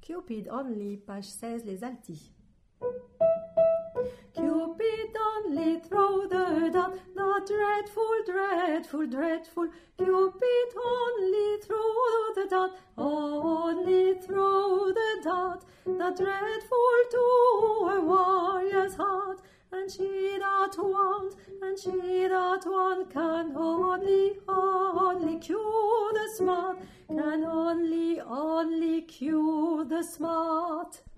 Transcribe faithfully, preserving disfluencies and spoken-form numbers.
Cupid only, page seize, les altis. Cupid only throw the dart, the dreadful, dreadful, dreadful. Cupid only throw the dart, only throw the dart, the dreadful to a warrior's heart. And she that wants, and she that wants, can only, only cure the smart, can only, only cure the smart.